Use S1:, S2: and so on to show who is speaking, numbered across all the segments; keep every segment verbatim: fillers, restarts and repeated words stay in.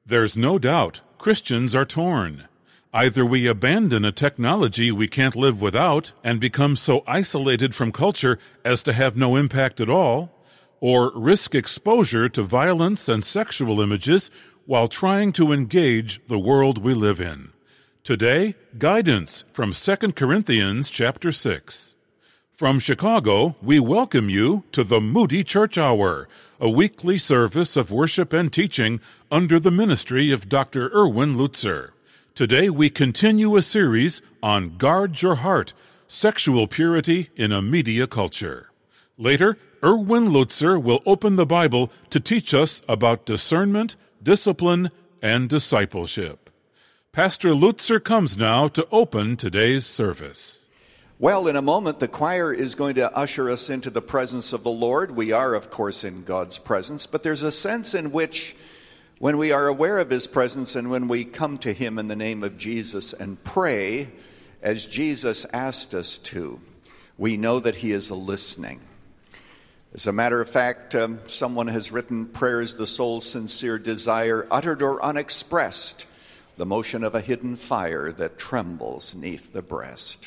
S1: There's no doubt Christians are torn. Either we abandon a technology we can't live without and become so isolated from culture as to have no impact at all, or risk exposure to violence and sexual images while trying to engage the world we live in. Today, guidance from Second Corinthians chapter six. From Chicago, we welcome you to the Moody Church Hour, a weekly service of worship and teaching under the ministry of Doctor Erwin Lutzer. Today we continue a series on Guard Your Heart, Sexual Purity in a Media Culture. Later, Erwin Lutzer will open the Bible to teach us about discernment, discipline, and discipleship. Pastor Lutzer comes now to open today's service.
S2: Well, in a moment, the choir is going to usher us into the presence of the Lord. We are, of course, in God's presence, but there's a sense in which when we are aware of His presence and when we come to Him in the name of Jesus and pray as Jesus asked us to, we know that He is listening. As a matter of fact, um, someone has written, "Prayer is the soul's sincere desire, uttered or unexpressed, the motion of a hidden fire that trembles neath the breast."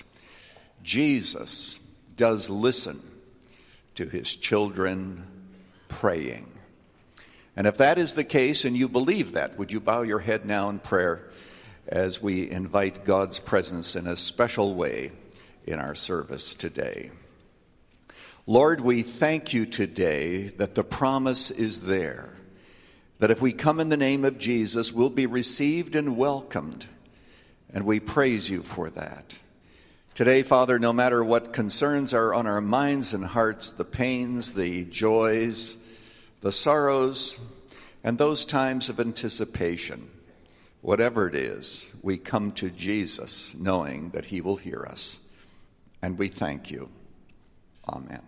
S2: Jesus does listen to His children praying. And if that is the case and you believe that, would you bow your head now in prayer as we invite God's presence in a special way in our service today? Lord, we thank you today that the promise is there, that if we come in the name of Jesus, we'll be received and welcomed, and we praise you for that. Today, Father, no matter what concerns are on our minds and hearts, the pains, the joys, the sorrows, and those times of anticipation, whatever it is, we come to Jesus knowing that He will hear us. And we thank you. Amen.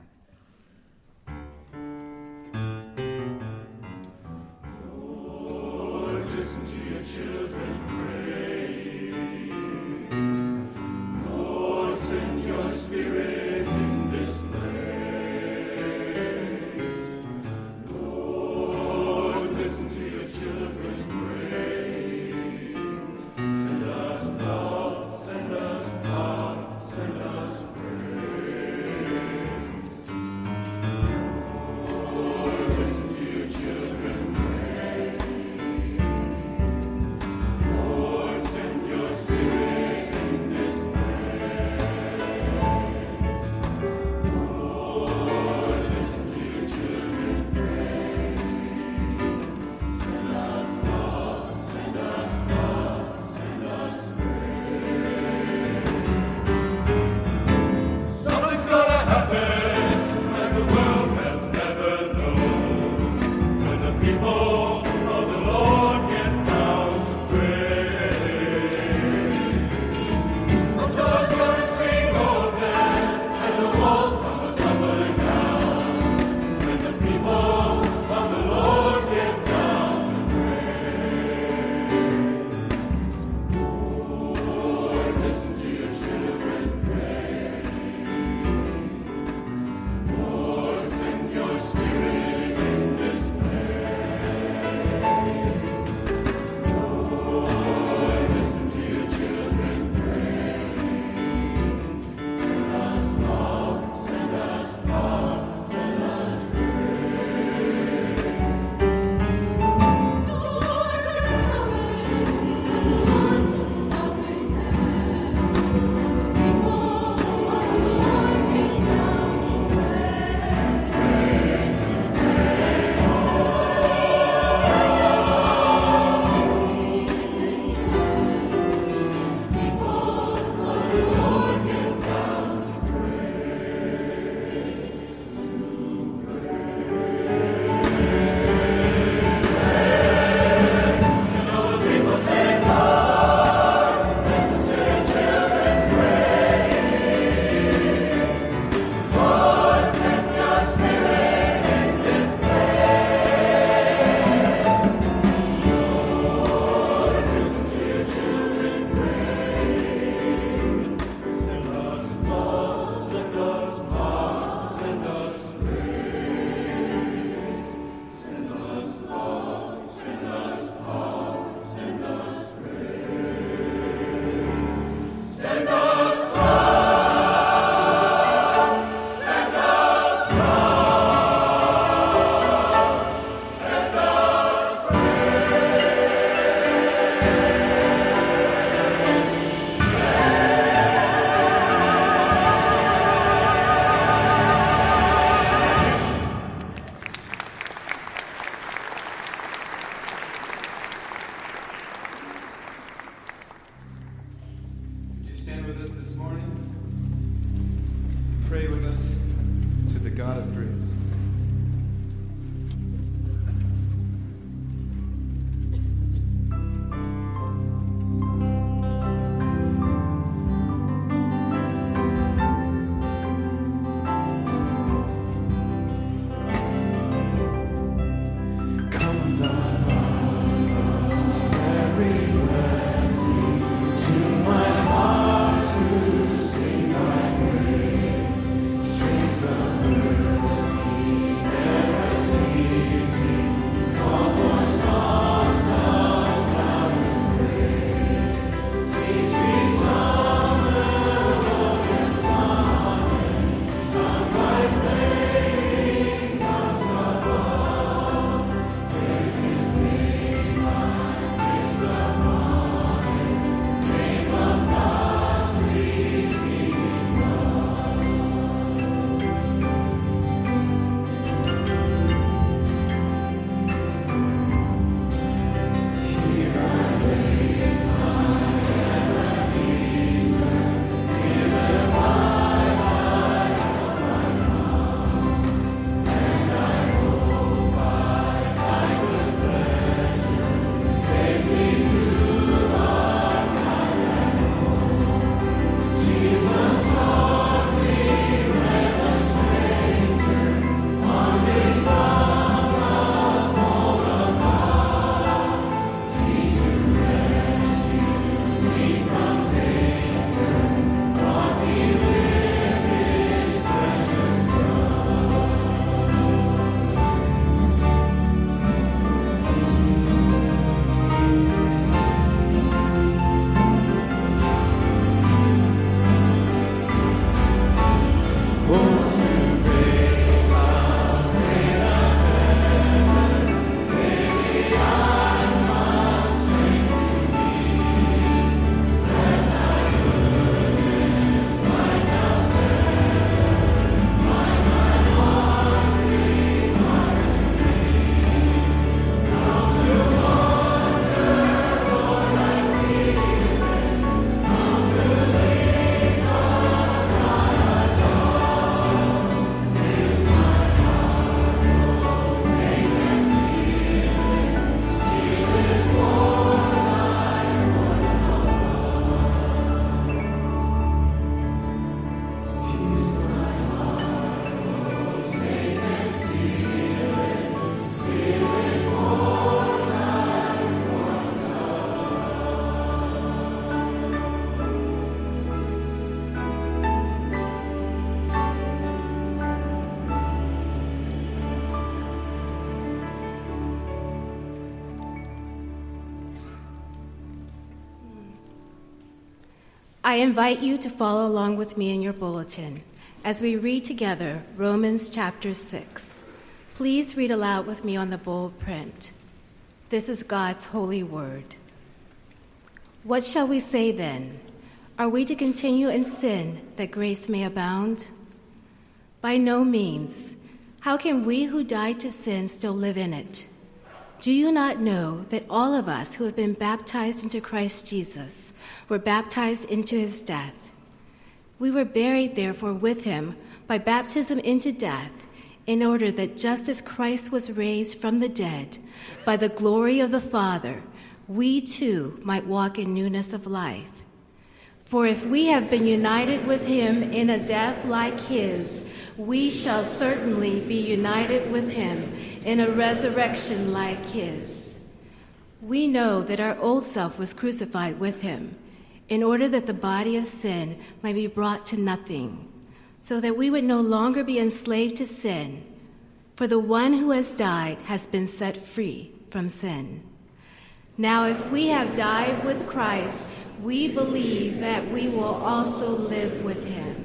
S3: I invite you to follow along with me in your bulletin as we read together Romans chapter six. Please read aloud with me on the bold print. This is God's holy word. What shall we say then? Are we to continue in sin that grace may abound? By no means. How can we who died to sin still live in it? Do you not know that all of us who have been baptized into Christ Jesus were baptized into his death? We were buried, therefore, with him by baptism into death, in order that just as Christ was raised from the dead by the glory of the Father, we too might walk in newness of life. For if we have been united with him in a death like his, we shall certainly be united with him in a resurrection like his. We know that our old self was crucified with him, in order that the body of sin might be brought to nothing, so that we would no longer be enslaved to sin, for the one who has died has been set free from sin. Now, if we have died with Christ, we believe that we will also live with him.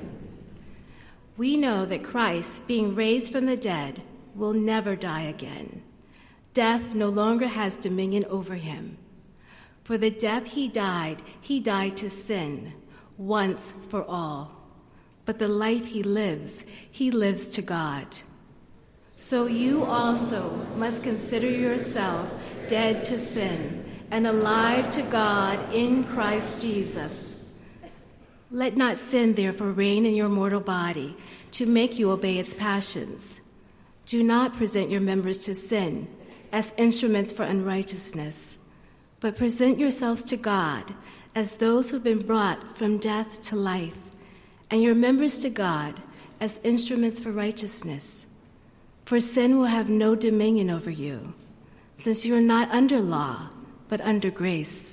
S3: We know that Christ, being raised from the dead, will never die again. Death no longer has dominion over him. For the death he died, he died to sin, once for all. But the life he lives, he lives to God. So you also must consider yourself dead to sin and alive to God in Christ Jesus. Let not sin therefore reign in your mortal body to make you obey its passions. Do not present your members to sin as instruments for unrighteousness, but present yourselves to God as those who have been brought from death to life, and your members to God as instruments for righteousness. For sin will have no dominion over you, since you are not under law, but under grace.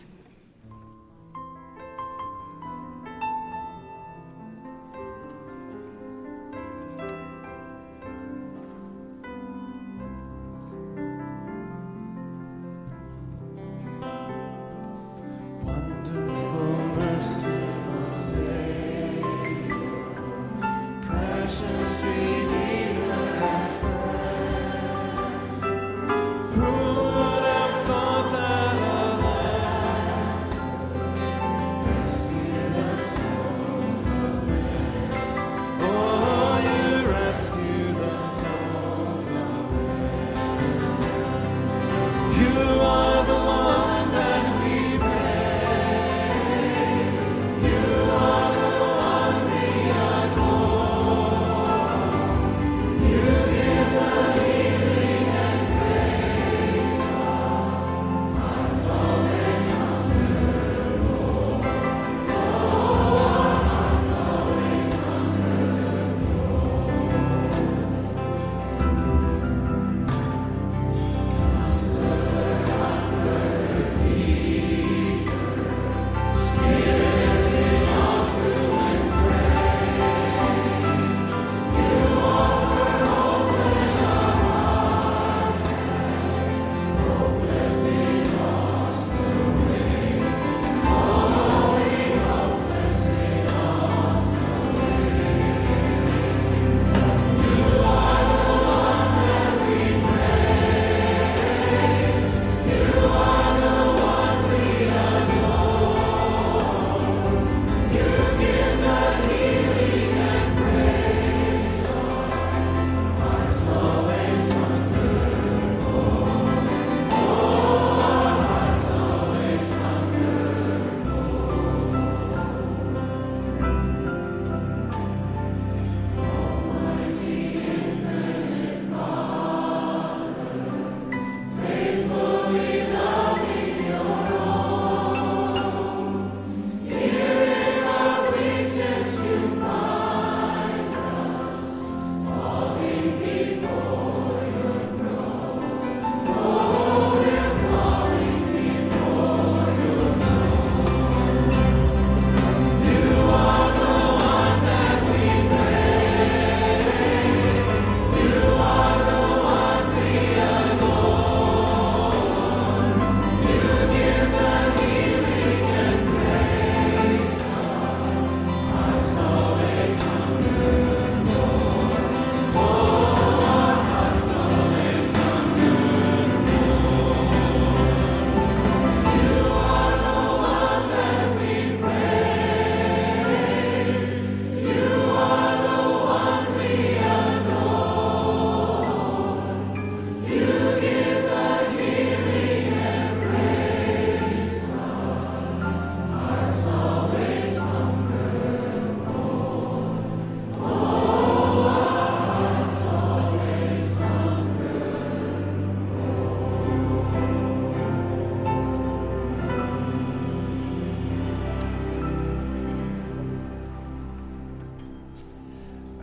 S4: Who would have thought that a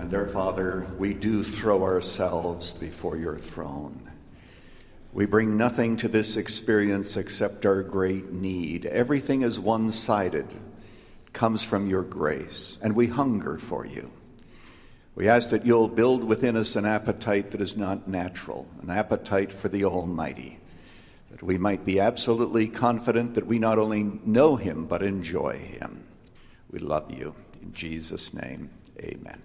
S2: And our Father, we do throw ourselves before your throne. We bring nothing to this experience except our great need. Everything is one-sided. It comes from your grace, and we hunger for you. We ask that you'll build within us an appetite that is not natural, an appetite for the Almighty, that we might be absolutely confident that we not only know him, but enjoy him. We love you. In Jesus' name, amen.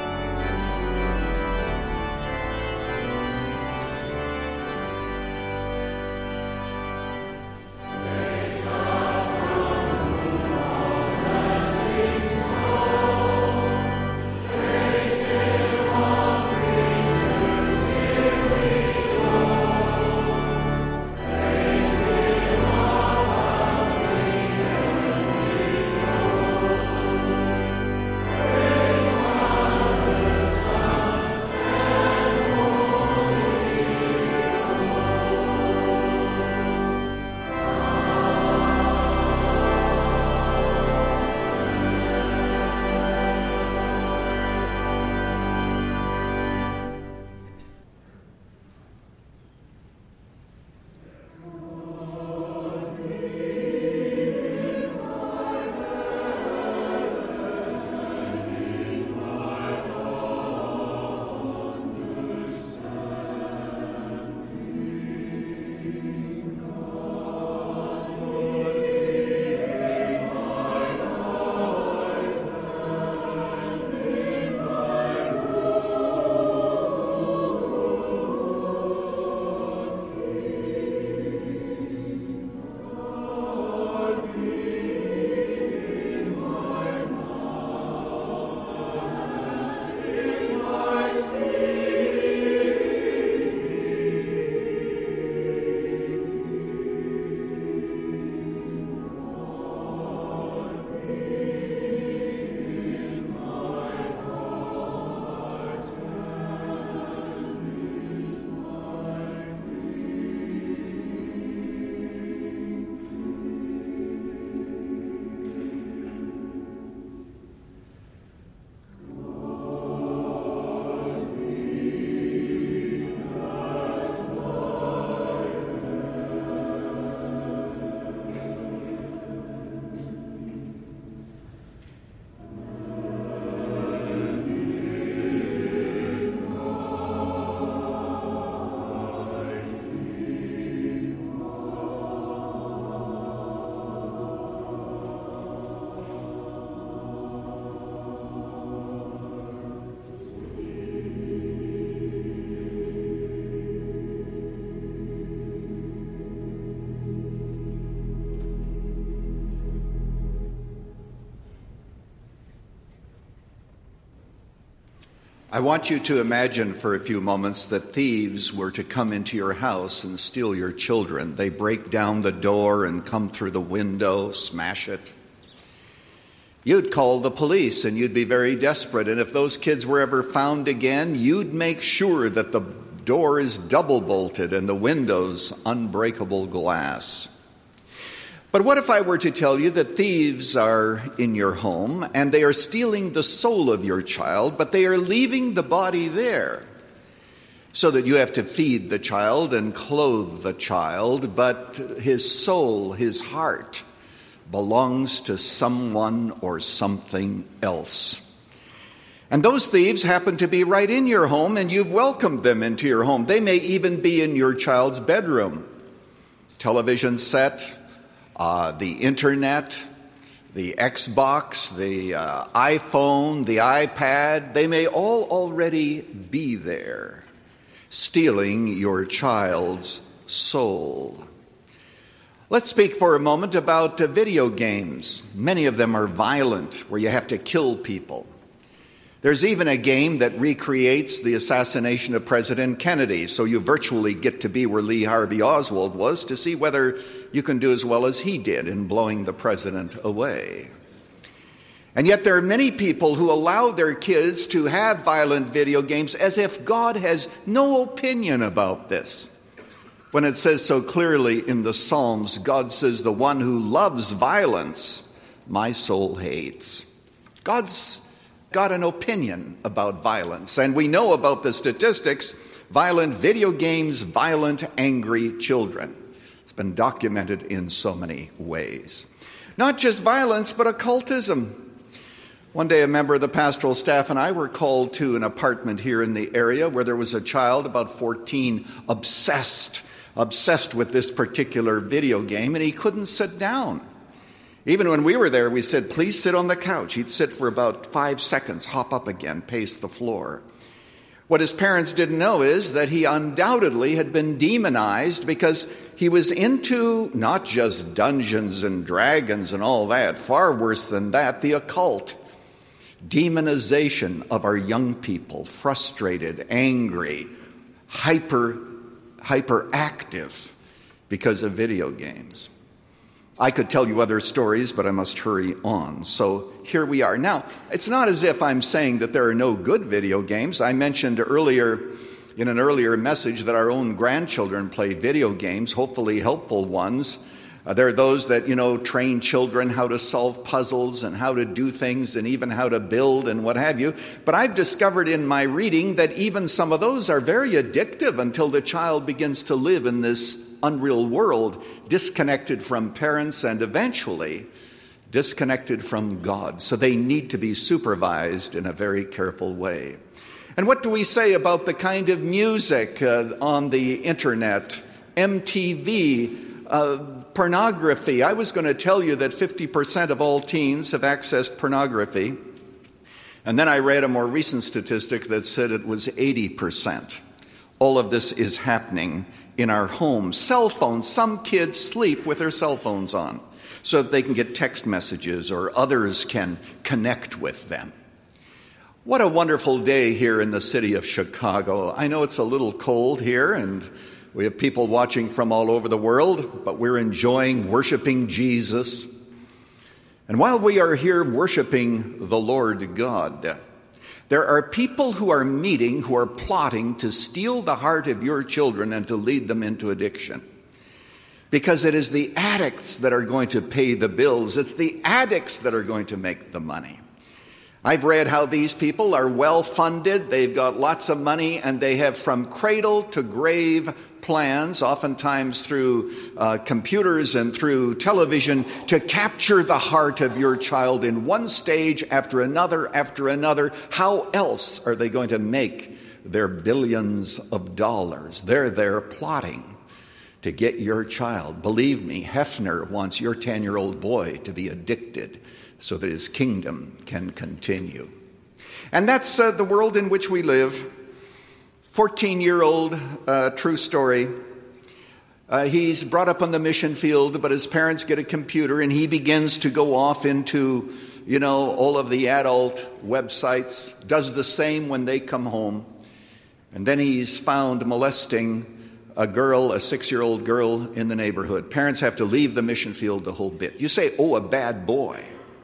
S2: I want you to imagine for a few moments that thieves were to come into your house and steal your children. They break down the door and come through the window, smash it. You'd call the police and you'd be very desperate. And if those kids were ever found again, you'd make sure that the door is double bolted and the windows unbreakable glass. But what if I were to tell you that thieves are in your home and they are stealing the soul of your child, but they are leaving the body there so that you have to feed the child and clothe the child, but his soul, his heart, belongs to someone or something else. And those thieves happen to be right in your home, and you've welcomed them into your home. They may even be in your child's bedroom. Television set, Uh, the internet, the Xbox, the uh, iPhone, the iPad, they may all already be there, stealing your child's soul. Let's speak for a moment about uh, video games. Many of them are violent, where you have to kill people. There's even a game that recreates the assassination of President Kennedy, so you virtually get to be where Lee Harvey Oswald was to see whether you can do as well as he did in blowing the president away. And yet there are many people who allow their kids to have violent video games as if God has no opinion about this. When it says so clearly in the Psalms, God says, "The one who loves violence, my soul hates." God's got an opinion about violence. And we know about the statistics: violent video games, violent, angry children. It's been documented in so many ways. Not just violence, but occultism. One day, a member of the pastoral staff and I were called to an apartment here in the area where there was a child, about fourteen, obsessed, obsessed with this particular video game, and he couldn't sit down. Even when we were there, we said, please sit on the couch. He'd sit for about five seconds, hop up again, pace the floor. What his parents didn't know is that he undoubtedly had been demonized because he was into not just Dungeons and Dragons and all that, far worse than that, the occult. Demonization of our young people, frustrated, angry, hyper, hyperactive because of video games. I could tell you other stories, but I must hurry on. So here we are. Now, it's not as if I'm saying that there are no good video games. I mentioned earlier, in an earlier message, that our own grandchildren play video games, hopefully helpful ones. Uh, there are those that, you know, train children how to solve puzzles and how to do things and even how to build and what have you. But I've discovered in my reading that even some of those are very addictive until the child begins to live in this unreal world, disconnected from parents and eventually disconnected from God. So they need to be supervised in a very careful way. And what do we say about the kind of music uh, on the internet, M T V, uh, pornography? I was going to tell you that fifty percent of all teens have accessed pornography. And then I read a more recent statistic that said it was eighty percent. All of this is happening in our homes. Cell phones, some kids sleep with their cell phones on so that they can get text messages or others can connect with them. What a wonderful day here in the city of Chicago. I know it's a little cold here and we have people watching from all over the world, but we're enjoying worshiping Jesus. And while we are here worshiping the Lord God, there are people who are meeting, who are plotting to steal the heart of your children and to lead them into addiction. Because it is the addicts that are going to pay the bills. It's the addicts that are going to make the money. I've read how these people are well funded, they've got lots of money, and they have from cradle to grave plans, oftentimes through uh, computers and through television, to capture the heart of your child in one stage after another after another. How else are they going to make their billions of dollars? They're there plotting to get your child. Believe me, Hefner wants your ten-year-old boy to be addicted so that his kingdom can continue. And that's uh, the world in which we live. fourteen-year-old, uh, true story. Uh, he's brought up on the mission field, but his parents get a computer and he begins to go off into, you know, all of the adult websites, does the same when they come home. And then he's found molesting a girl, a six-year-old girl in the neighborhood. Parents have to leave the mission field the whole bit. You say, oh, a bad boy.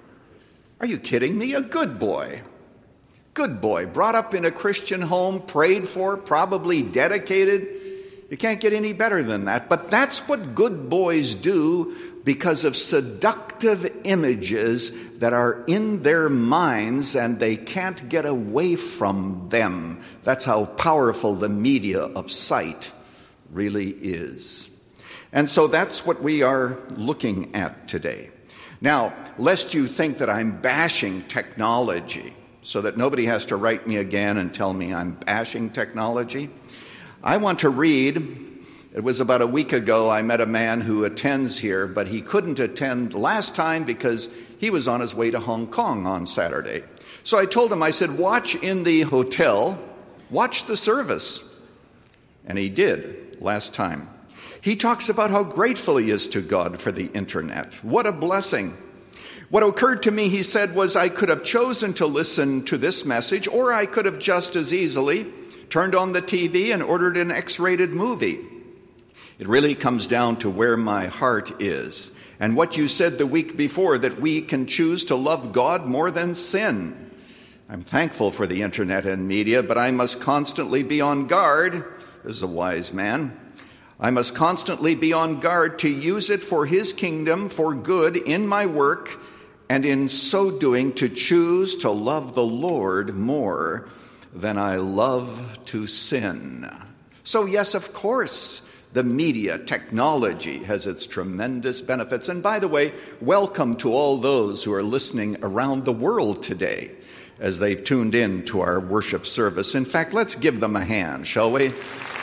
S2: Are you kidding me? A good boy. Good boy, brought up in a Christian home, prayed for, probably dedicated. You can't get any better than that. But that's what good boys do because of seductive images that are in their minds and they can't get away from them. That's how powerful the media of sight really is. And so that's what we are looking at today. Now, lest you think that I'm bashing technology, so that nobody has to write me again and tell me I'm bashing technology, I want to read. It was about a week ago I met a man who attends here, but he couldn't attend last time because he was on his way to Hong Kong on Saturday. So I told him, I said, watch in the hotel, watch the service. And he did last time. He talks about how grateful he is to God for the internet. What a blessing. What occurred to me, he said, was I could have chosen to listen to this message, or I could have just as easily turned on the T V and ordered an X-rated movie. It really comes down to where my heart is. And what you said the week before, that we can choose to love God more than sin. I'm thankful for the internet and media, but I must constantly be on guard. This is a wise man. I must constantly be on guard to use it for His kingdom, for good in my work, and in so doing to choose to love the Lord more than I love to sin. So yes, of course, the media, technology has its tremendous benefits. And by the way, welcome to all those who are listening around the world today as they've tuned in to our worship service. In fact, let's give them a hand, shall we?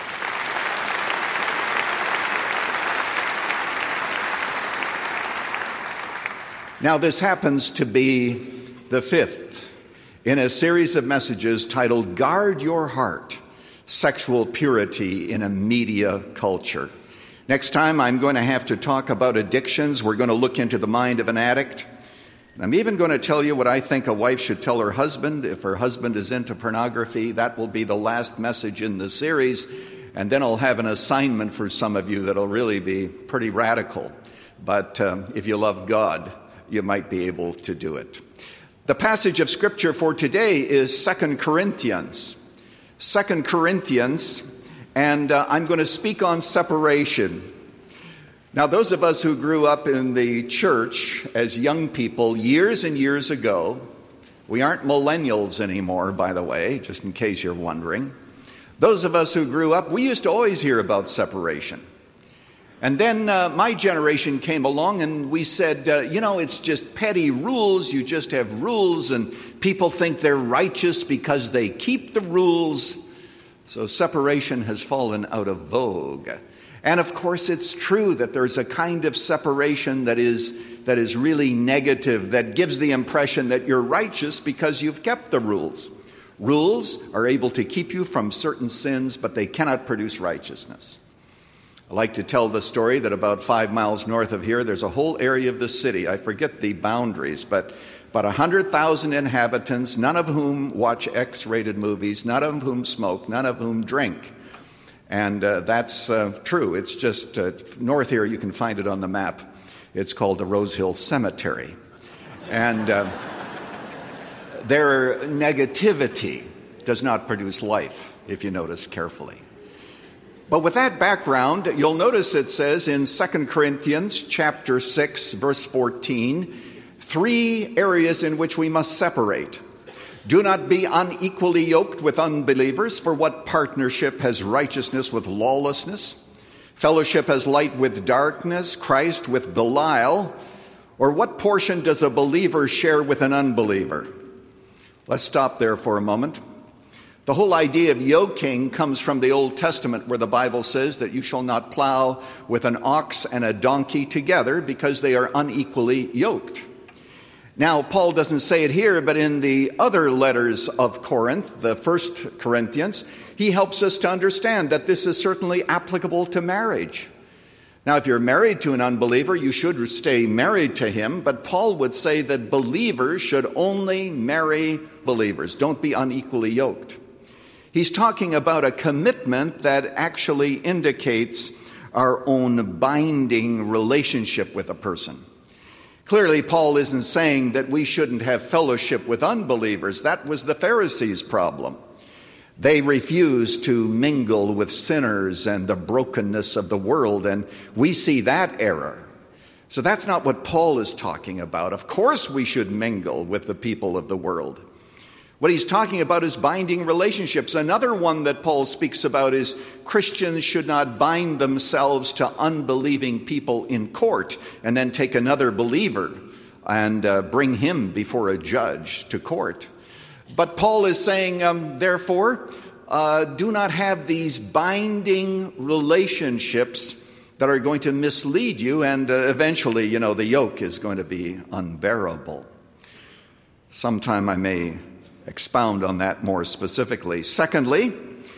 S2: Now, this happens to be the fifth in a series of messages titled Guard Your Heart, Sexual Purity in a Media Culture. Next time, I'm going to have to talk about addictions. We're going to look into the mind of an addict. I'm even going to tell you what I think a wife should tell her husband if her husband is into pornography. That will be the last message in the series. And then I'll have an assignment for some of you that'll really be pretty radical. But um, if you love God, you might be able to do it. The passage of Scripture for today is Second Corinthians. Second Corinthians, and uh, I'm going to speak on separation. Now, those of us who grew up in the church as young people years and years ago, we aren't millennials anymore, by the way, just in case you're wondering. Those of us who grew up, we used to always hear about separation. And then uh, my generation came along and we said, uh, you know, it's just petty rules. You just have rules and people think they're righteous because they keep the rules. So separation has fallen out of vogue. And of course, it's true that there's a kind of separation that is, that is really negative, that gives the impression that you're righteous because you've kept the rules. Rules are able to keep you from certain sins, but they cannot produce righteousness. I like to tell the story that about five miles north of here, there's a whole area of the city. I forget the boundaries, but about one hundred thousand inhabitants, none of whom watch X-rated movies, none of whom smoke, none of whom drink. And uh, that's uh, true. It's just uh, north here, you can find it on the map. It's called the Rose Hill Cemetery. And uh, their negativity does not produce life, if you notice carefully. But with that background, you'll notice it says in Second Corinthians chapter six, verse fourteen, three areas in which we must separate. Do not be unequally yoked with unbelievers, for what partnership has righteousness with lawlessness? Fellowship has light with darkness, Christ with Belial? Or what portion does a believer share with an unbeliever? Let's stop there for a moment. The whole idea of yoking comes from the Old Testament, where the Bible says that you shall not plow with an ox and a donkey together because they are unequally yoked. Now, Paul doesn't say it here, but in the other letters of Corinth, the First Corinthians, he helps us to understand that this is certainly applicable to marriage. Now, if you're married to an unbeliever, you should stay married to him, but Paul would say that believers should only marry believers. Don't be unequally yoked. He's talking about a commitment that actually indicates our own binding relationship with a person. Clearly, Paul isn't saying that we shouldn't have fellowship with unbelievers. That was the Pharisees' problem. They refused to mingle with sinners and the brokenness of the world, and we see that error. So that's not what Paul is talking about. Of course we should mingle with the people of the world. What he's talking about is binding relationships. Another one that Paul speaks about is Christians should not bind themselves to unbelieving people in court and then take another believer and uh, bring him before a judge to court. But Paul is saying, um, therefore, uh, do not have these binding relationships that are going to mislead you, and uh, eventually, you know, the yoke is going to be unbearable. Sometime I may expound on that more specifically. Secondly,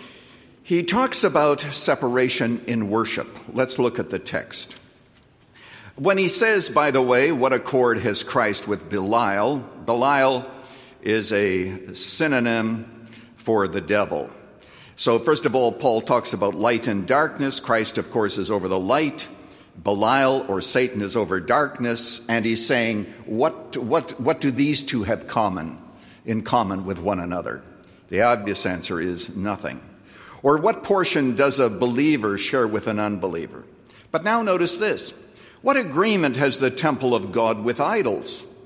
S2: he talks about separation in worship. Let's look at the text. When he says, by the way, what accord has Christ with Belial? Belial is a synonym for the devil. So first of all, Paul talks about light and darkness. Christ, of course, is over the light. Belial, or Satan, is over darkness. And he's saying, what, what, what do these two have common? in common with one another? The obvious answer is nothing. Or what portion does a believer share with an unbeliever? But now notice this. What agreement has the temple of God with idols?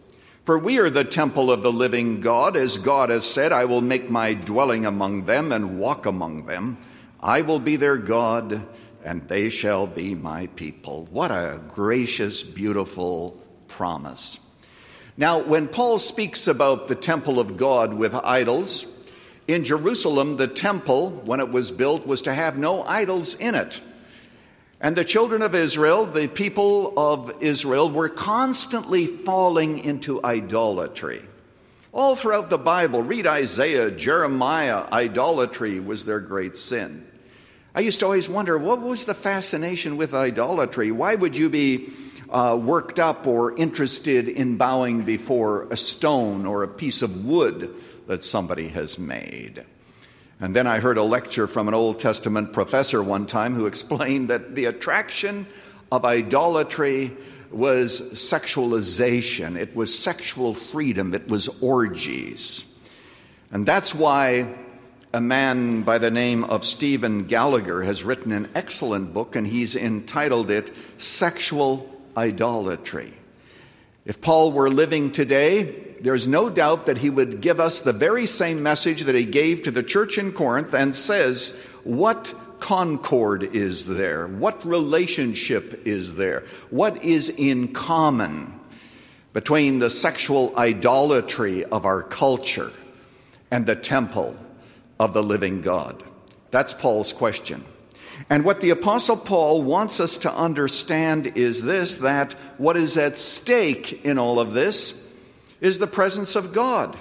S2: For we are the temple of the living God, as God has said, I will make my dwelling among them and walk among them. I will be their God, and they shall be my people. What a gracious, beautiful promise. Now, when Paul speaks about the temple of God with idols, in Jerusalem, the temple, when it was built, was to have no idols in it. And the children of Israel, the people of Israel, were constantly falling into idolatry. All throughout the Bible, read Isaiah, Jeremiah, idolatry was their great sin. I used to always wonder, what was the fascination with idolatry? Why would you be uh, worked up or interested in bowing before a stone or a piece of wood that somebody has made? And then I heard a lecture from an Old Testament professor one time who explained that the attraction of idolatry was sexualization. It was sexual freedom. It was orgies. And that's why a man by the name of Stephen Gallagher has written an excellent book, and he's entitled it Sexual Idolatry. If Paul were living today, there's no doubt that he would give us the very same message that he gave to the church in Corinth and says, what concord is there? What relationship is there? What is in common between the sexual idolatry of our culture and the temple of the living God? That's Paul's question. And what the Apostle Paul wants us to understand is this, that what is at stake in all of this is the presence of God.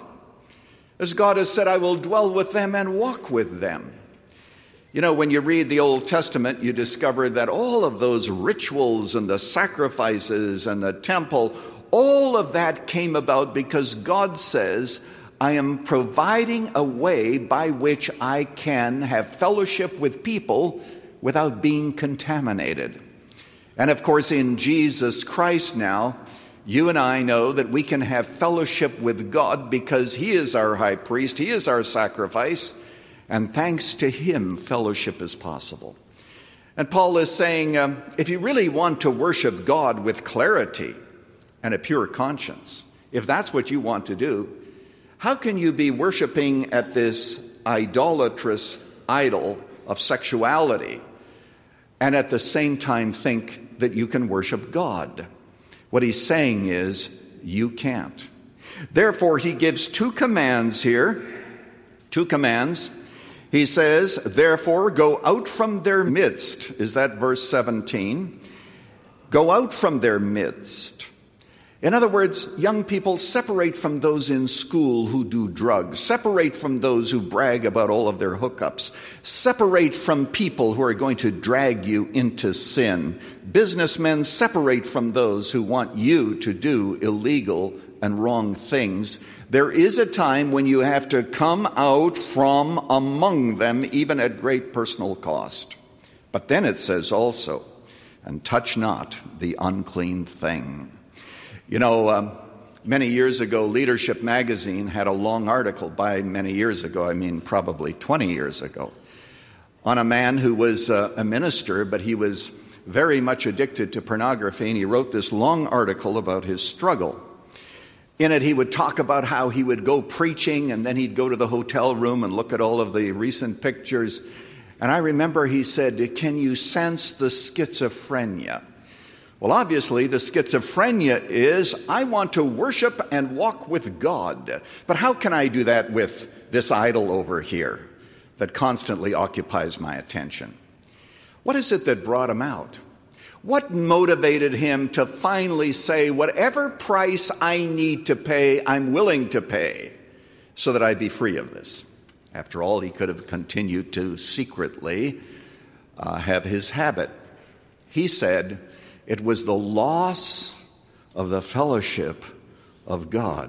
S2: As God has said, I will dwell with them and walk with them. You know, when you read the Old Testament, you discover that all of those rituals and the sacrifices and the temple, all of that came about because God says, I am providing a way by which I can have fellowship with people without being contaminated. And of course, in Jesus Christ now, you and I know that we can have fellowship with God because He is our high priest, He is our sacrifice, and thanks to Him, fellowship is possible. And Paul is saying, um, if you really want to worship God with clarity and a pure conscience, if that's what you want to do, how can you be worshiping at this idolatrous idol of sexuality and at the same time think that you can worship God? What he's saying is, you can't. Therefore, he gives two commands here. Two commands. He says, therefore, go out from their midst. Is that verse seventeen? Go out from their midst. In other words, young people, separate from those in school who do drugs. Separate from those who brag about all of their hookups. Separate from people who are going to drag you into sin. Businessmen, separate from those who want you to do illegal and wrong things. There is a time when you have to come out from among them, even at great personal cost. But then it says also, and touch not the unclean thing. You know, um, many years ago, Leadership Magazine had a long article, by many years ago, I mean probably twenty years ago, on a man who was uh, a minister, but he was very much addicted to pornography, and he wrote this long article about his struggle. In it, he would talk about how he would go preaching, and then he'd go to the hotel room and look at all of the recent pictures. And I remember he said, can you sense the schizophrenia? Well, obviously, the schizophrenia is, I want to worship and walk with God. But how can I do that with this idol over here that constantly occupies my attention? What is it that brought him out? What motivated him to finally say, whatever price I need to pay, I'm willing to pay so that I be free of this? After all, he could have continued to secretly uh, have his habit. He said, it was the loss of the fellowship of God.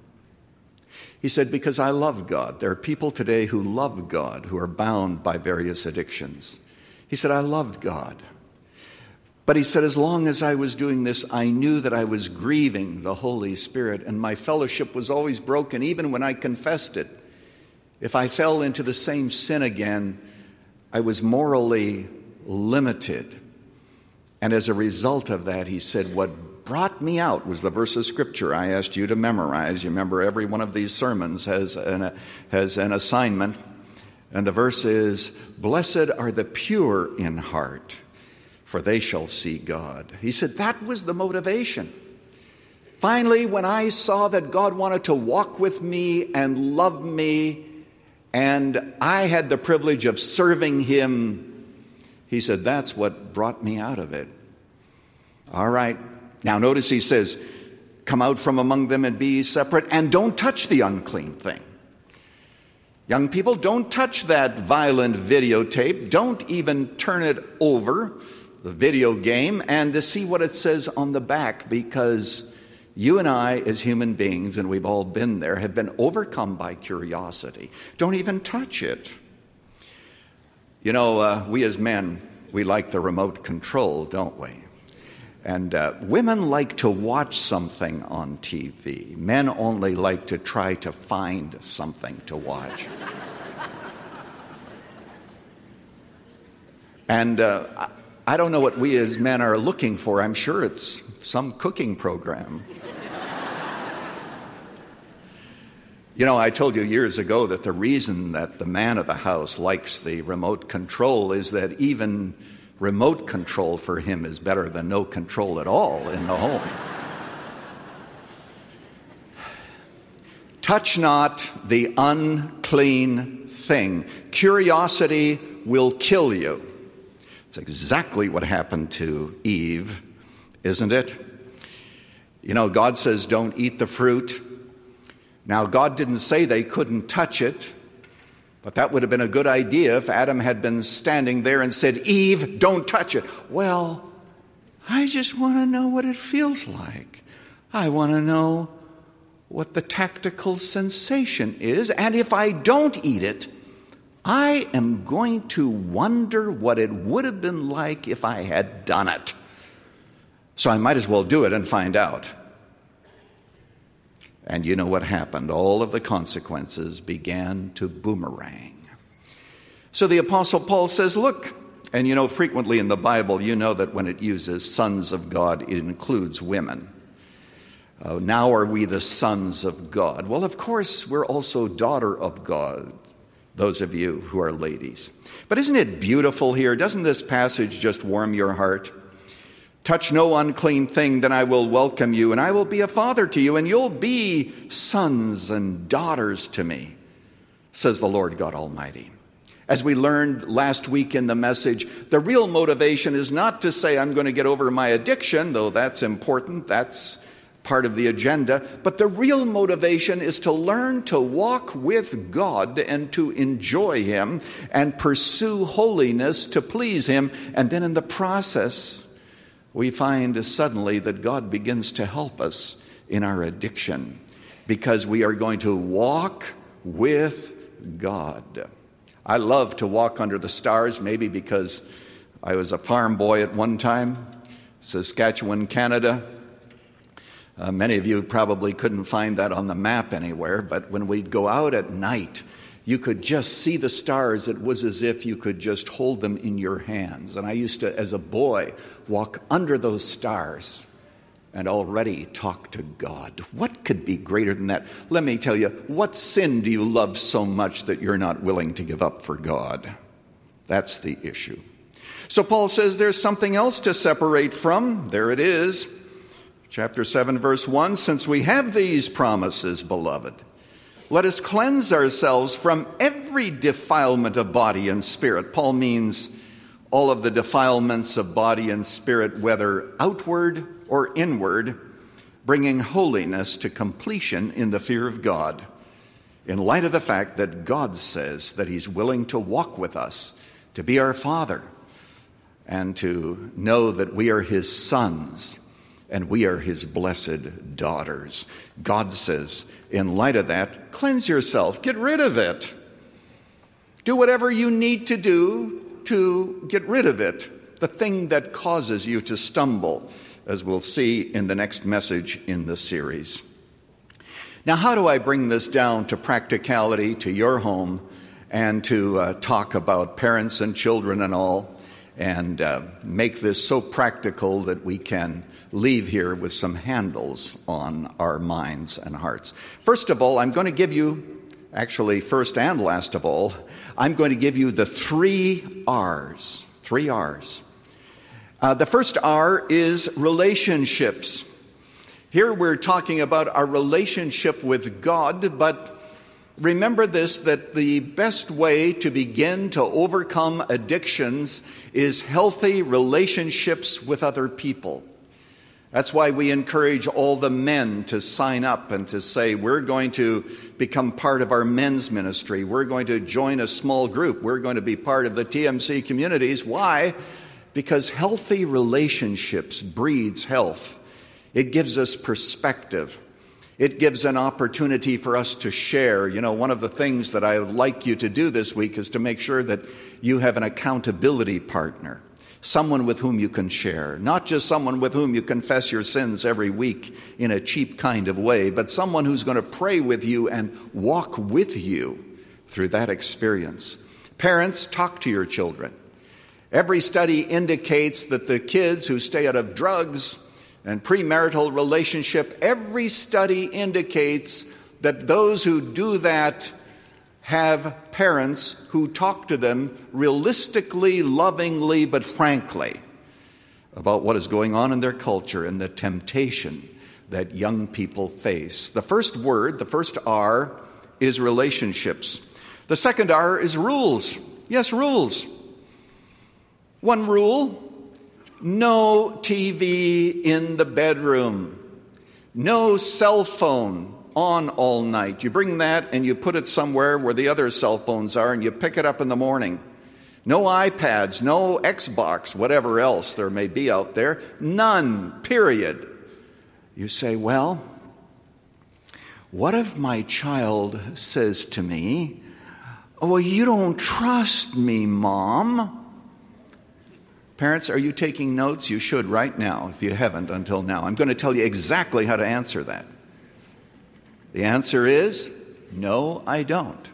S2: He said, because I love God. There are people today who love God, who are bound by various addictions. He said, I loved God. But he said, as long as I was doing this, I knew that I was grieving the Holy Spirit, and my fellowship was always broken, even when I confessed it. If I fell into the same sin again, I was morally limited. And as a result of that, he said, what brought me out was the verse of Scripture I asked you to memorize. You remember every one of these sermons has an, has an assignment. And the verse is, blessed are the pure in heart, for they shall see God. He said that was the motivation. Finally, when I saw that God wanted to walk with me and love me, and I had the privilege of serving him, he said, that's what brought me out of it. All right. Now notice he says, come out from among them and be separate, and don't touch the unclean thing. Young people, don't touch that violent videotape. Don't even turn it over, the video game, and to see what it says on the back, because you and I, as human beings, and we've all been there, have been overcome by curiosity. Don't even touch it. You know, uh, we as men, we like the remote control, don't we? And uh, women like to watch something on T V. Men only like to try to find something to watch. And uh, I, I don't know what we as men are looking for. I'm sure it's some cooking program. You know, I told you years ago that the reason that the man of the house likes the remote control is that even remote control for him is better than no control at all in the home. Touch not the unclean thing. Curiosity will kill you. It's exactly what happened to Eve, isn't it? You know, God says don't eat the fruit. Now, God didn't say they couldn't touch it, but that would have been a good idea if Adam had been standing there and said, Eve, don't touch it. Well, I just want to know what it feels like. I want to know what the tactical sensation is, and if I don't eat it, I am going to wonder what it would have been like if I had done it. So I might as well do it and find out. And you know what happened? All of the consequences began to boomerang. So the Apostle Paul says, look, and you know, frequently in the Bible, you know that when it uses sons of God, it includes women. Uh, now are we the sons of God? Well, of course, we're also daughter of God, those of you who are ladies. But isn't it beautiful here? Doesn't this passage just warm your heart? Touch no unclean thing, then I will welcome you, and I will be a father to you, and you'll be sons and daughters to me, says the Lord God Almighty. As we learned last week in the message, the real motivation is not to say I'm going to get over my addiction, though that's important, that's part of the agenda, but the real motivation is to learn to walk with God and to enjoy Him and pursue holiness to please Him, and then in the process, we find suddenly that God begins to help us in our addiction because we are going to walk with God. I love to walk under the stars, maybe because I was a farm boy at one time, Saskatchewan, Canada. Uh, many of you probably couldn't find that on the map anywhere, but when we'd go out at night, you could just see the stars. It was as if you could just hold them in your hands. And I used to, as a boy, walk under those stars and already talk to God. What could be greater than that? Let me tell you, what sin do you love so much that you're not willing to give up for God? That's the issue. So Paul says there's something else to separate from. There it is. Chapter seven, verse one, since we have these promises, beloved, let us cleanse ourselves from every defilement of body and spirit. Paul means all of the defilements of body and spirit, whether outward or inward, bringing holiness to completion in the fear of God, in light of the fact that God says that He's willing to walk with us, to be our Father, and to know that we are His sons and we are His blessed daughters. God says, in light of that, cleanse yourself, get rid of it. Do whatever you need to do to get rid of it, the thing that causes you to stumble, as we'll see in the next message in the series. Now, how do I bring this down to practicality, to your home, and to uh, talk about parents and children and all, and uh, make this so practical that we can leave here with some handles on our minds and hearts. First of all, I'm going to give you, actually first and last of all, I'm going to give you the three R's. Three R's. Uh, the first R is relationships. Here we're talking about our relationship with God, but remember this, that the best way to begin to overcome addictions is healthy relationships with other people. That's why we encourage all the men to sign up and to say, we're going to become part of our men's ministry. We're going to join a small group. We're going to be part of the T M C communities. Why? Because healthy relationships breeds health. It gives us perspective. It gives an opportunity for us to share. You know, one of the things that I would like you to do this week is to make sure that you have an accountability partner, someone with whom you can share, not just someone with whom you confess your sins every week in a cheap kind of way, but someone who's going to pray with you and walk with you through that experience. Parents, talk to your children. Every study indicates that the kids who stay out of drugs and premarital relationship, every study indicates that those who do that have parents who talk to them realistically, lovingly, but frankly about what is going on in their culture and the temptation that young people face. The first word, the first R, is relationships. The second R is rules. Yes, rules. One rule: no T V in the bedroom. No cell phone on all night. You bring that and you put it somewhere where the other cell phones are and you pick it up in the morning. No iPads, no Xbox, whatever else there may be out there. None, period. You say, well, what if my child says to me, well, you don't trust me, Mom? Parents, are you taking notes? You should right now, if you haven't until now. I'm going to tell you exactly how to answer that. The answer is, no, I don't.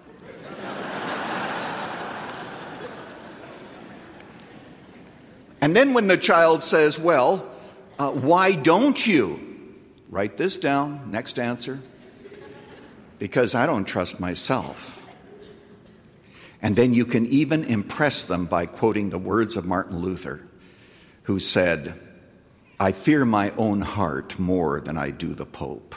S2: And then when the child says, well, uh, why don't you? Write this down, next answer. Because I don't trust myself. And then you can even impress them by quoting the words of Martin Luther, who said, I fear my own heart more than I do the Pope.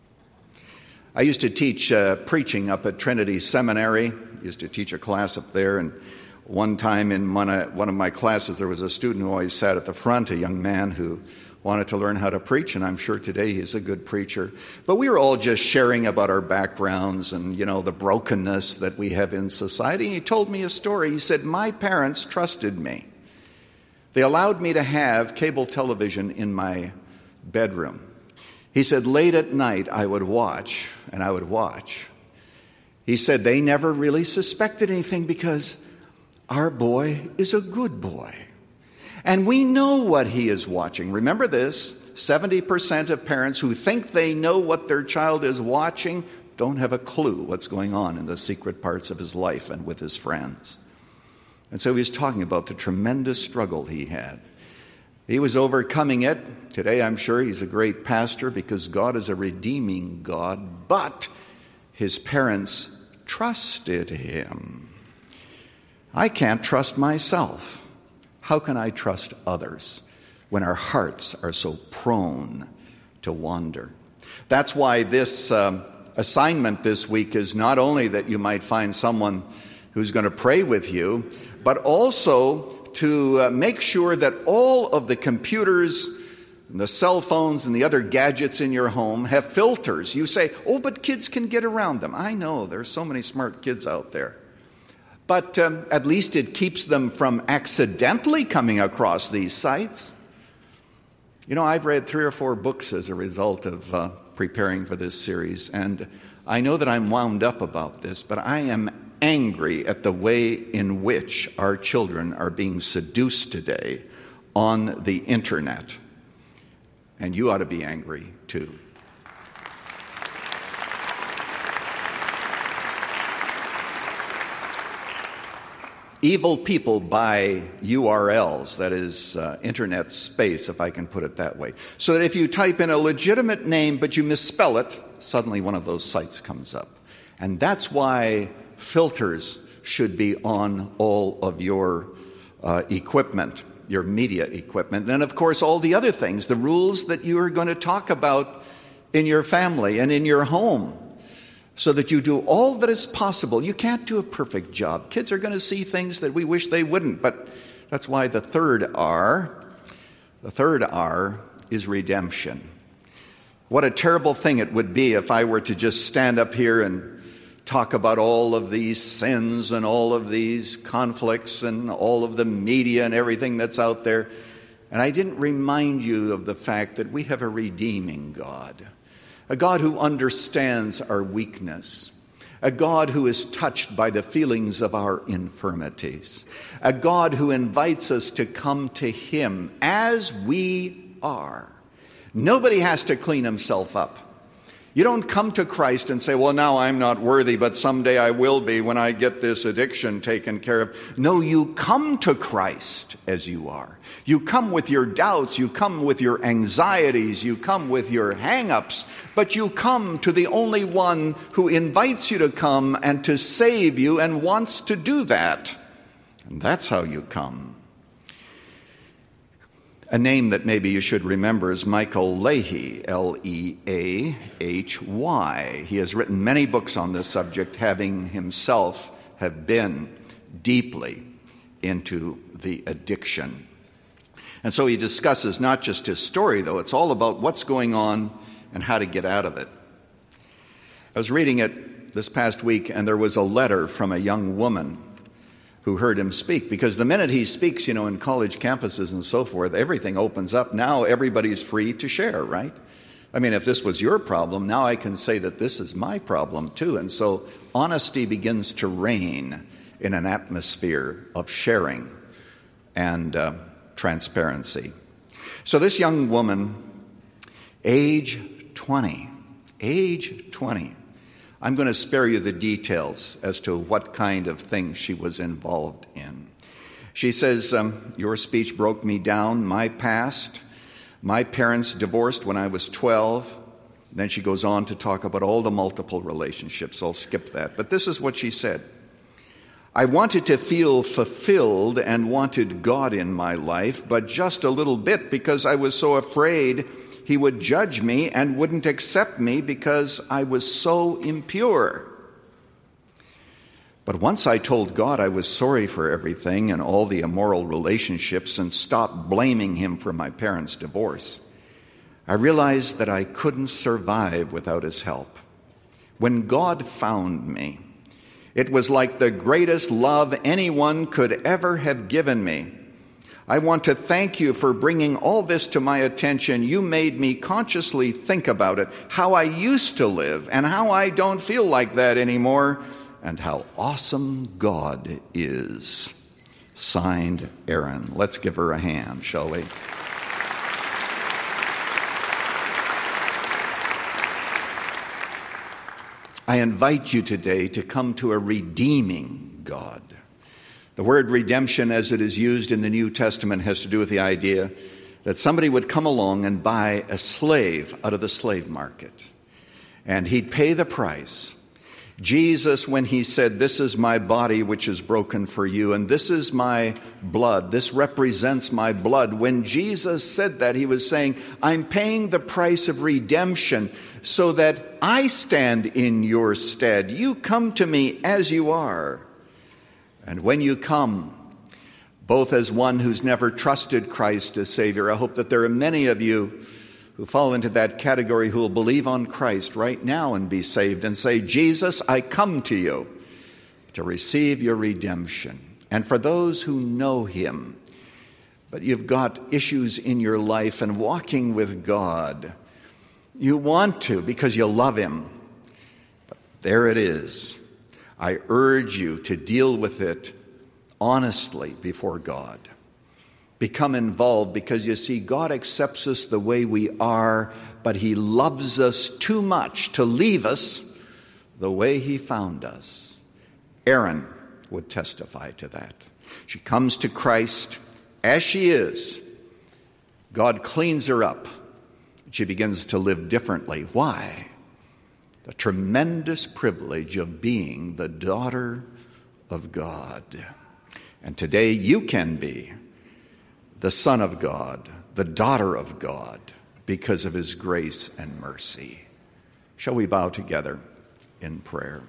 S2: I used to teach uh, preaching up at Trinity Seminary. I used to teach a class up there, and one time in one, uh, one of my classes there was a student who always sat at the front, a young man who wanted to learn how to preach, and I'm sure today he's a good preacher. But we were all just sharing about our backgrounds and, you know, the brokenness that we have in society. And he told me a story. He said, my parents trusted me. They allowed me to have cable television in my bedroom. He said, late at night I would watch, and I would watch. He said, they never really suspected anything because our boy is a good boy. And we know what he is watching. Remember this, seventy percent of parents who think they know what their child is watching don't have a clue what's going on in the secret parts of his life and with his friends. And so he was talking about the tremendous struggle he had. He was overcoming it. Today I'm sure he's a great pastor because God is a redeeming God, but his parents trusted him. I can't trust myself. How can I trust others when our hearts are so prone to wander? That's why this um, assignment this week is not only that you might find someone who's going to pray with you, but also to uh, make sure that all of the computers, and the cell phones, and the other gadgets in your home have filters. You say, oh, but kids can get around them. I know, there's so many smart kids out there. But um, at least it keeps them from accidentally coming across these sites. You know, I've read three or four books as a result of uh, preparing for this series, and I know that I'm wound up about this, but I am angry at the way in which our children are being seduced today on the internet. And you ought to be angry, too. Evil people buy U R Ls, that is uh, internet space, if I can put it that way, so that if you type in a legitimate name but you misspell it, suddenly one of those sites comes up. And that's why filters should be on all of your uh, equipment, your media equipment. And of course, all the other things, the rules that you are going to talk about in your family and in your home, so that you do all that is possible. You can't do a perfect job. Kids are going to see things that we wish they wouldn't, but that's why the third R, the third R is redemption. What a terrible thing it would be if I were to just stand up here and talk about all of these sins and all of these conflicts and all of the media and everything that's out there, and I didn't remind you of the fact that we have a redeeming God. A God who understands our weakness. A God who is touched by the feelings of our infirmities. A God who invites us to come to Him as we are. Nobody has to clean himself up. You don't come to Christ and say, well, now I'm not worthy, but someday I will be when I get this addiction taken care of. No, you come to Christ as you are. You come with your doubts, you come with your anxieties, you come with your hang-ups, but you come to the only one who invites you to come and to save you and wants to do that. And that's how you come. A name that maybe you should remember is Michael Leahy, L E A H Y. He has written many books on this subject, having himself have been deeply into the addiction. And so he discusses not just his story, though. It's all about what's going on and how to get out of it. I was reading it this past week, and there was a letter from a young woman who heard him speak. Because the minute he speaks, you know, in college campuses and so forth, everything opens up. Now everybody's free to share, right? I mean, if this was your problem, now I can say that this is my problem too. And so honesty begins to reign in an atmosphere of sharing and uh, transparency. So this young woman, age twenty, age twenty, I'm going to spare you the details as to what kind of thing she was involved in. She says, um, your speech broke me down, my past. My parents divorced when I was twelve. Then she goes on to talk about all the multiple relationships. I'll skip that. But this is what she said. I wanted to feel fulfilled and wanted God in my life, but just a little bit because I was so afraid He would judge me and wouldn't accept me because I was so impure. But once I told God I was sorry for everything and all the immoral relationships and stopped blaming Him for my parents' divorce, I realized that I couldn't survive without His help. When God found me, it was like the greatest love anyone could ever have given me. I want to thank you for bringing all this to my attention. You made me consciously think about it, how I used to live and how I don't feel like that anymore, and how awesome God is. Signed, Erin. Let's give her a hand, shall we? I invite you today to come to a redeeming God. The word redemption, as it is used in the New Testament, has to do with the idea that somebody would come along and buy a slave out of the slave market, and he'd pay the price. Jesus, when he said, this is my body which is broken for you, and this is my blood, this represents my blood. When Jesus said that, he was saying, I'm paying the price of redemption so that I stand in your stead. You come to me as you are. And when you come, both as one who's never trusted Christ as Savior, I hope that there are many of you who fall into that category who will believe on Christ right now and be saved and say, Jesus, I come to you to receive your redemption. And for those who know Him, but you've got issues in your life and walking with God, you want to because you love Him. But there it is. I urge you to deal with it honestly before God. Become involved because, you see, God accepts us the way we are, but He loves us too much to leave us the way He found us. Aaron would testify to that. She comes to Christ as she is. God cleans her up. She begins to live differently. Why? The tremendous privilege of being the daughter of God. And today you can be the son of God, the daughter of God, because of his grace and mercy. Shall we bow together in prayer?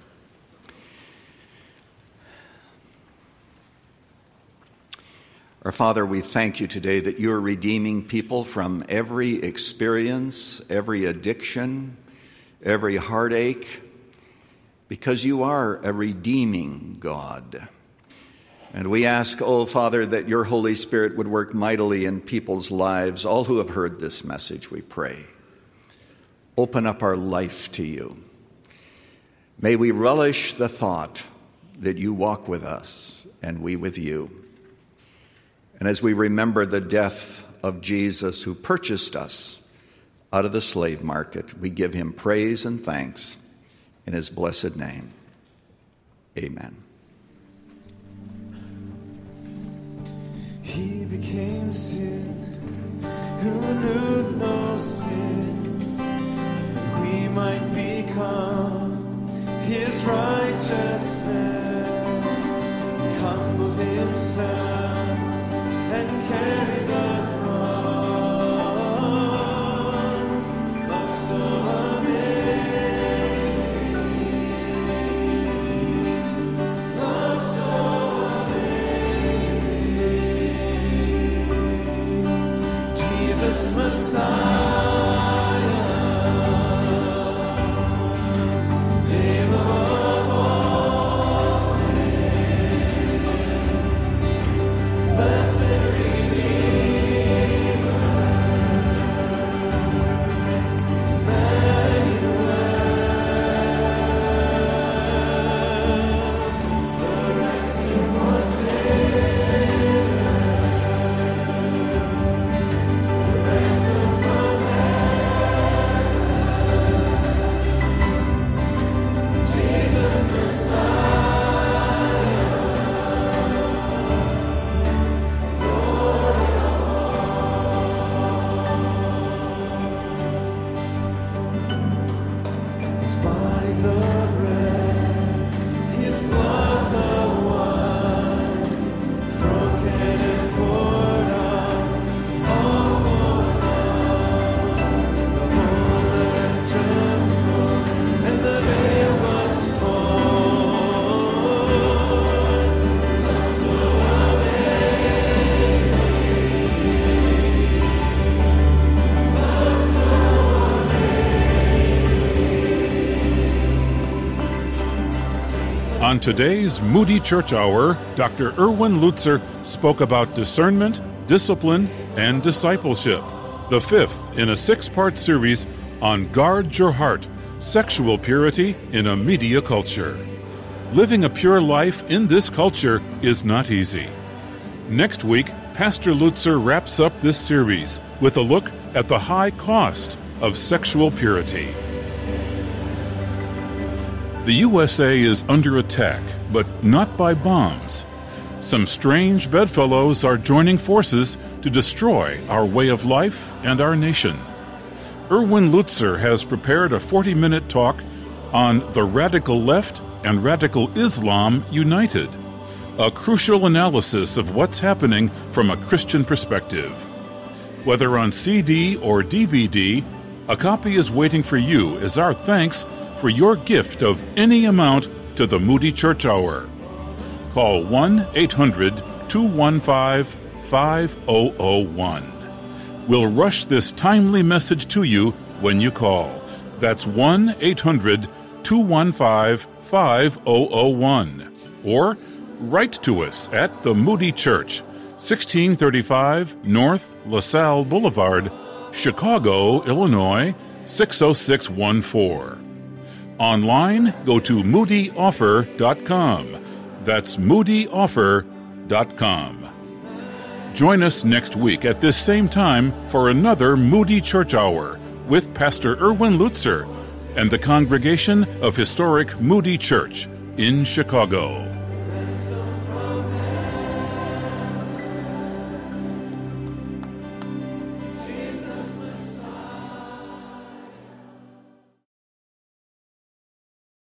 S2: Our Father, we thank you today that you are redeeming people from every experience, every addiction, every heartache, because you are a redeeming God. And we ask, oh Father, that your Holy Spirit would work mightily in people's lives, all who have heard this message, we pray. Open up our life to you. May we relish the thought that you walk with us and we with you. And as we remember the death of Jesus who purchased us out of the slave market, we give him praise and thanks in his blessed name. Amen.
S4: He became sin who knew no sin, that we might become his righteousness. He humbled himself and carry the cross. Love so amazing, love so amazing. Jesus Messiah, name above all names. Blessed
S1: On today's Moody Church Hour, Doctor Erwin Lutzer spoke about discernment, discipline, and discipleship, the fifth in a six-part series on Guard Your Heart, Sexual Purity in a Media Culture. Living a pure life in this culture is not easy. Next week, Pastor Lutzer wraps up this series with a look at the high cost of sexual purity. The U S A is under attack, but not by bombs. Some strange bedfellows are joining forces to destroy our way of life and our nation. Erwin Lutzer has prepared a forty-minute talk on the radical left and radical Islam united, a crucial analysis of what's happening from a Christian perspective. Whether on C D or D V D, a copy is waiting for you as our thanks for your gift of any amount to the Moody Church Hour. Call one eight hundred two one five five zero zero one. We'll rush this timely message to you when you call. That's one eight hundred two one five five zero zero one. Or write to us at the Moody Church, sixteen thirty-five North LaSalle Boulevard, Chicago, Illinois, six oh six one four. Online, go to moody offer dot com. That's moody offer dot com. Join us next week at this same time for another Moody Church Hour with Pastor Erwin Lutzer and the congregation of historic Moody Church in Chicago.